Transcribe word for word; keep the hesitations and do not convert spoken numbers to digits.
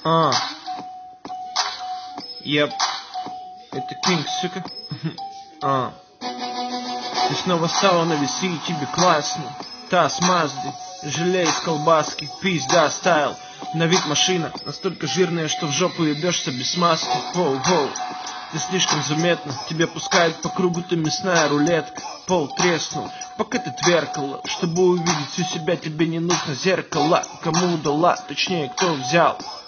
А. Еп. Это Кинг, сука. А. Ты снова стала на весы, тебе классно. Таз Мазды, желе из колбаски, пизда стайл. На вид машина настолько жирная, что в жопу ебешься без маски. Воу-воу, ты слишком заметно, тебе пускают по кругу, ты мясная рулетка. Пол треснул, пока ты тверкала. Чтобы увидеть всю себя, тебе не нужно зеркало. Кому дала, точнее кто взял.